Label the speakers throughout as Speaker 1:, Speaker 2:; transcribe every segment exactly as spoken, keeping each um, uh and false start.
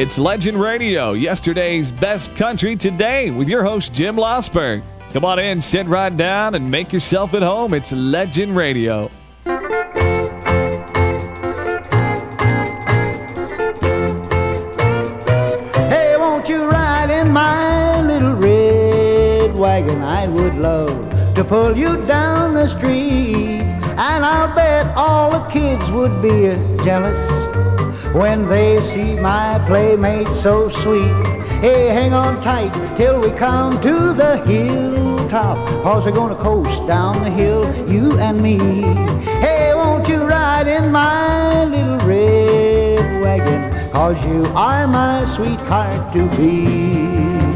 Speaker 1: It's Legend Radio, yesterday's best country today, with your host, Jim Losberg. Come on in, sit right down, and make yourself at home. It's Legend Radio.
Speaker 2: Hey, won't you ride in my little red wagon? I would love to pull you down the street, and I'll bet all the kids would be jealous when they see my playmate so sweet. Hey, hang on tight till we come to the hilltop, 'cause we're gonna coast down the hill, you and me. Hey, won't you ride in my little red wagon, 'cause you are my sweetheart to be.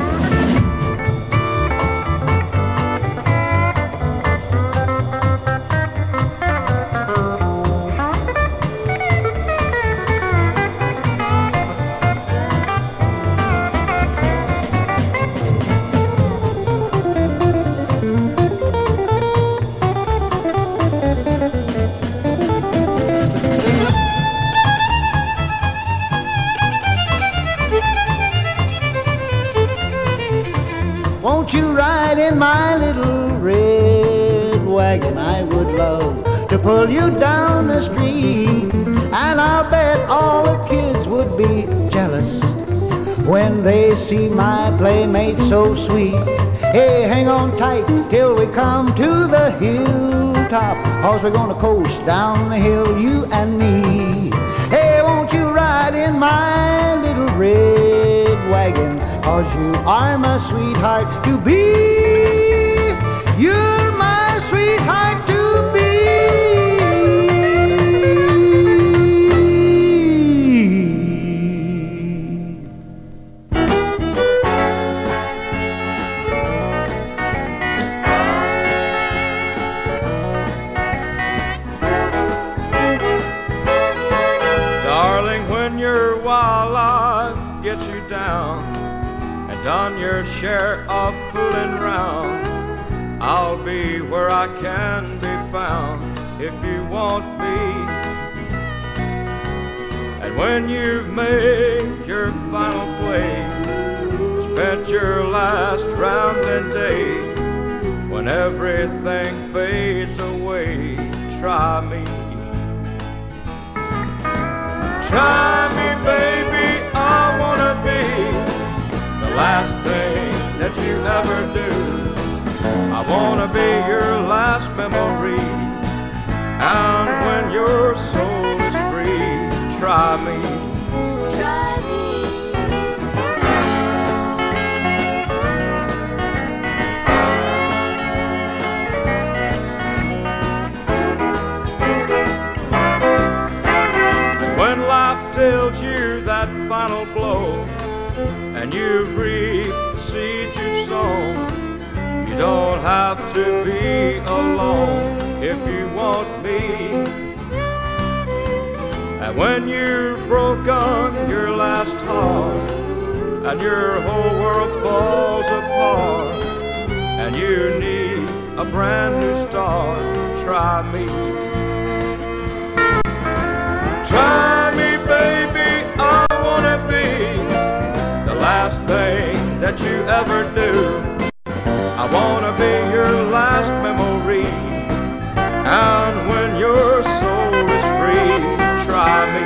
Speaker 2: Won't you ride in my little red wagon? I would love to pull you down the street, and I'll bet all the kids would be jealous when they see my playmate so sweet. Hey, hang on tight till we come to the hilltop, 'cause we're gonna coast down the hill, you and me. Hey, won't you ride in my little red wagon, 'cause you are my sweetheart to be. You're my sweetheart to be.
Speaker 3: Darling, when you're wild, I'll get you down and done your share of fooling round. I'll be where I can be found if you want me. And when you've made your final play, spent your last rounding day, when everything fades away, try me. Try me, baby, I wanna be the last thing that you ever do. I wanna be your last memory, and when your soul is free, try me.
Speaker 4: Try me.
Speaker 3: When life dealt you that final blow, and you've reaped the seeds you've sown, you don't have to be alone if you want me. And when you've broken your last heart, and your whole world falls apart, and you need a brand new start, try me. Try me, baby, I wanna be the last thing that you ever do. I wanna be your last memory, and when your soul is free, try me.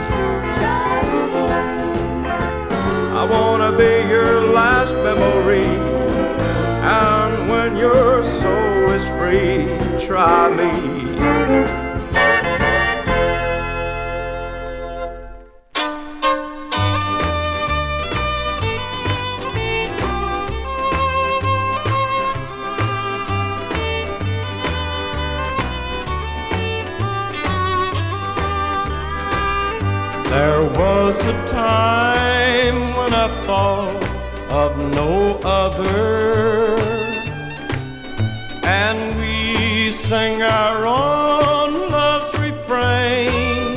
Speaker 3: I wanna be your last memory, and when your soul is free, try me.
Speaker 5: There was a time when I thought of no other, and we sang our own love's refrain.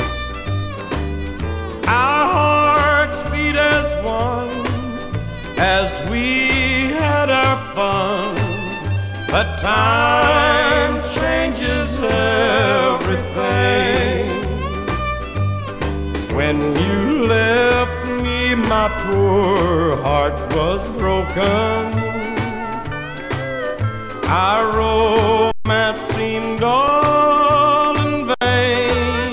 Speaker 5: Our hearts beat as one as we had our fun, but time changes everything. When you left me my poor heart was broken. Our romance seemed all in vain.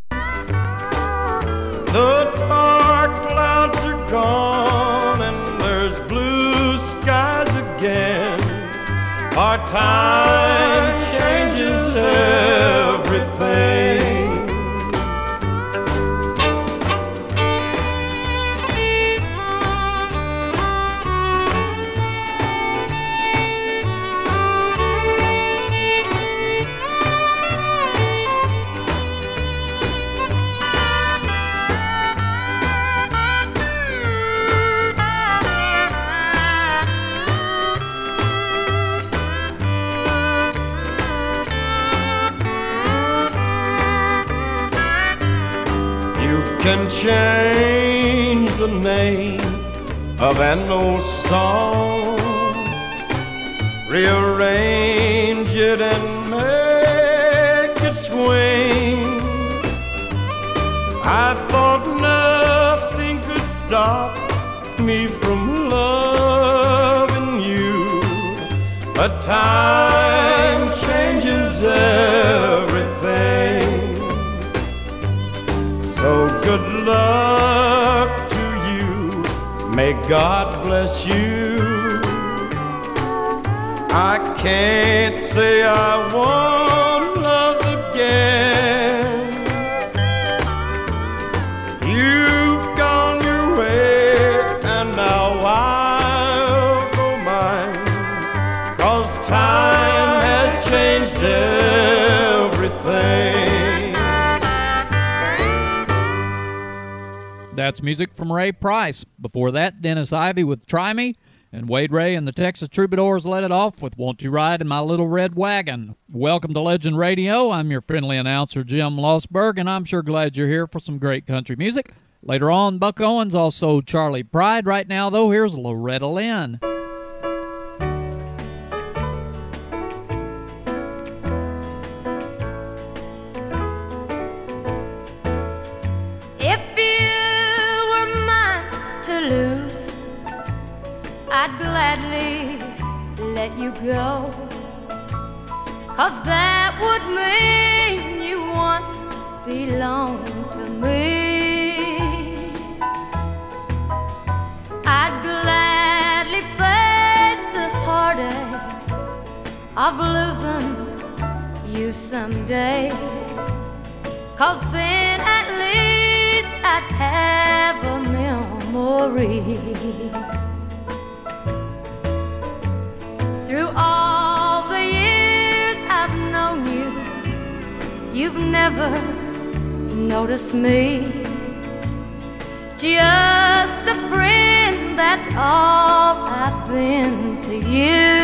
Speaker 5: The dark clouds are gone and there's blue skies again. Our time changes everything. Can change the name of an old song, rearrange it and make it swing. I thought nothing could stop me from loving you, but time changes everything. So good luck to you, may God bless you. I can't say I won't love again. You've gone your way and now I'll go mine, 'cause time has changed everything.
Speaker 6: That's music from Ray Price. Before that, Dennis Ivey with Try Me, and Wade Ray and the Texas Troubadours let it off with Won't You Ride in My Little Red Wagon. Welcome to Legend Radio. I'm your friendly announcer, Jim Lossberg, and I'm sure glad you're here for some great country music. Later on, Buck Owens, also Charlie Pride. Right now, though, here's Loretta Lynn.
Speaker 4: I'd gladly let you go, 'cause that would mean you once belonged to me. I'd gladly face the heartaches of losing you someday, 'cause then at least I'd have a memory. Through all the years I've known you, you've never noticed me. Just a friend, that's all I've been to you.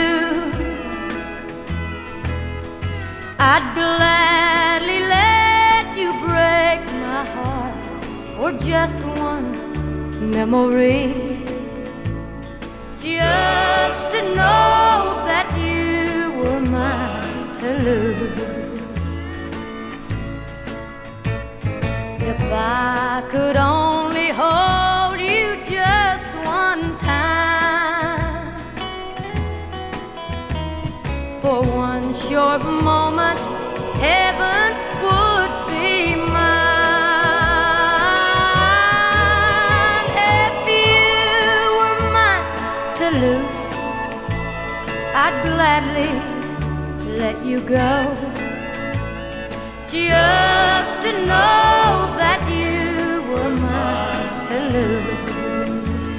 Speaker 4: I'd gladly let you break my heart for just one memory. Just to know that you were mine to lose. If I could only hold you just one time, for one short moment, heaven would be mine. If you were mine to lose, I'd gladly let you go, just to know that you were mine to lose.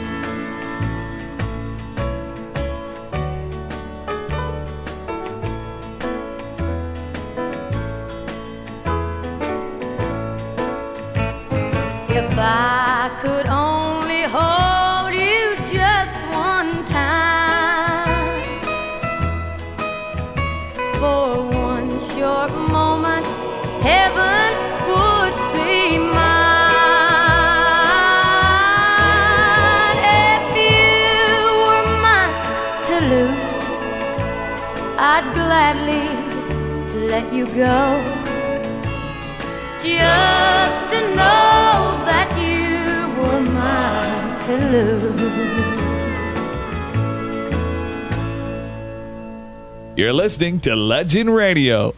Speaker 4: If I could only hold you just one time, for one short moment, heaven would be mine. If you were mine to lose, I'd gladly let you go, just to know that you were mine to blues.
Speaker 1: You're listening to Legend Radio.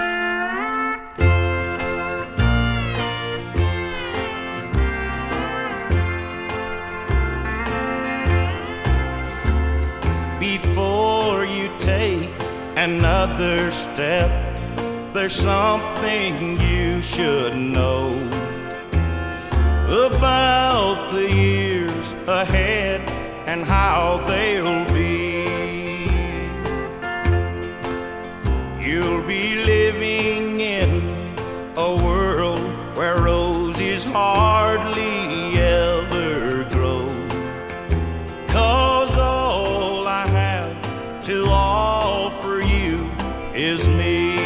Speaker 5: Before you take another step, there's something you should know about the years ahead and how they'll be. You'll be living in a world where roses hardly ever grow. 'Cause all I have to offer you is me.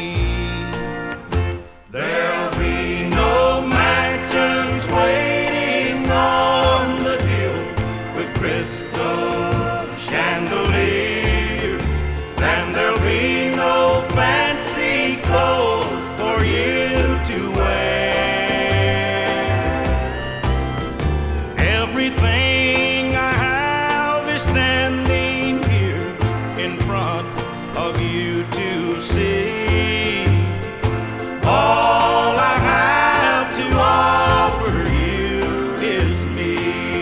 Speaker 5: There'll be no mansions waiting on the hill with crystal chandeliers, and there'll be no fancy clothes for you to wear. Everything I have is standing here in front of you to see. All I have to offer you is me.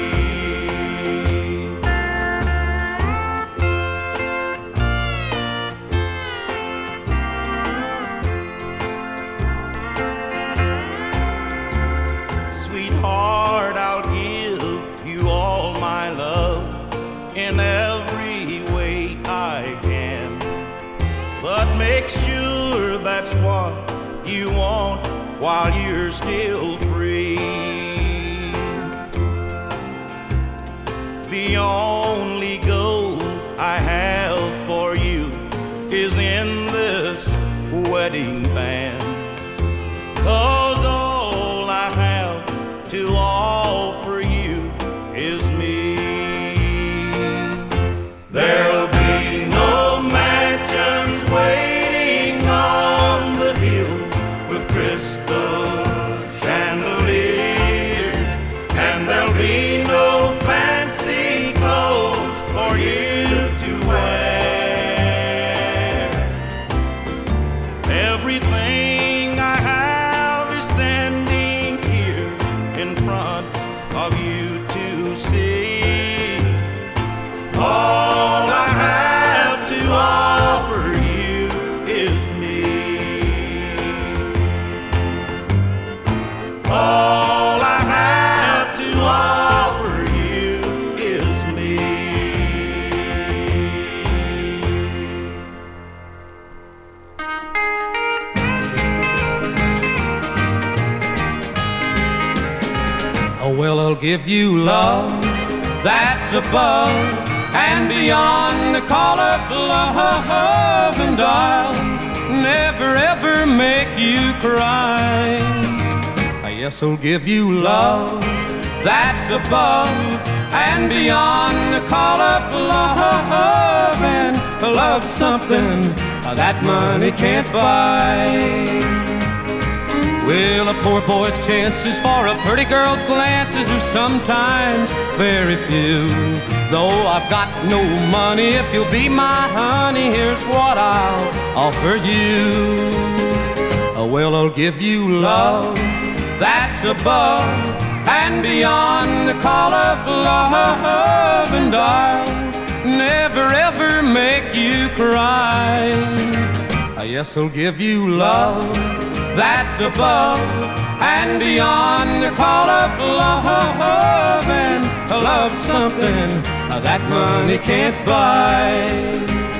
Speaker 5: Sweetheart, I'll give you all my love in every way I can. But make sure that's what you want while you're still free. The only goal I have for you is in this wedding band. 'Cause all I have to offer you is me. There'll be no mansions waiting on the hill with crystal chandeliers, and there'll be no fancy clothes for you to wear. Everything I have is standing here in front of you to see. All I have to offer you is me. All I have to offer you is me.
Speaker 7: Oh, well, I'll give you love that's above and beyond the call of love, and I'll never ever make you cry. Yes, I'll give you love that's above and beyond the call of love, and love something that money can't buy. Well, a poor boy's chances for a pretty girl's glances are sometimes very few. Though I've got no money, if you'll be my honey, here's what I'll offer you. Oh, well, I'll give you love that's above and beyond the call of love, and I'll never ever make you cry. Yes, I'll give you love that's above and beyond the call of love, and love something that money can't buy.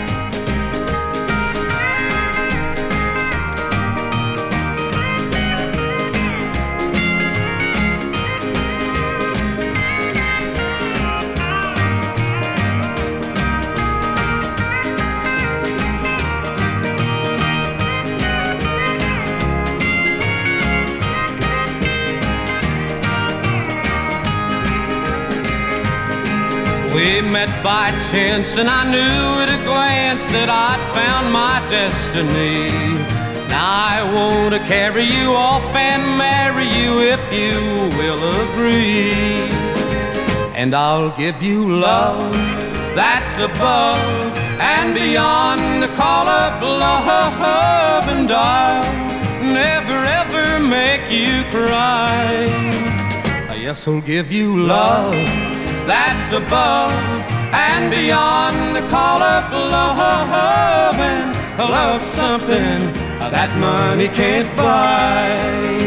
Speaker 7: We met by chance, and I knew at a glance that I'd found my destiny. Now I want to carry you off and marry you if you will agree. and I'll give you love that's above and beyond the call of love, and I'll never ever make you cry. Yes, I'll give you love that's above and beyond the call of love, and love's something that money can't buy.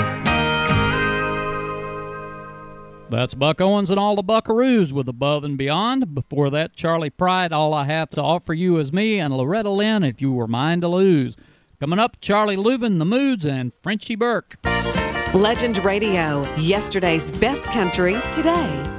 Speaker 6: That's Buck Owens and all the Buckaroos with Above and Beyond. Before that, Charlie Pride, All I Have to Offer You Is Me, and Loretta Lynn, If You Were Mine to Lose. Coming up, Charlie Leuven, The Moods, and Frenchie Burke.
Speaker 8: Legend Radio, yesterday's best country today.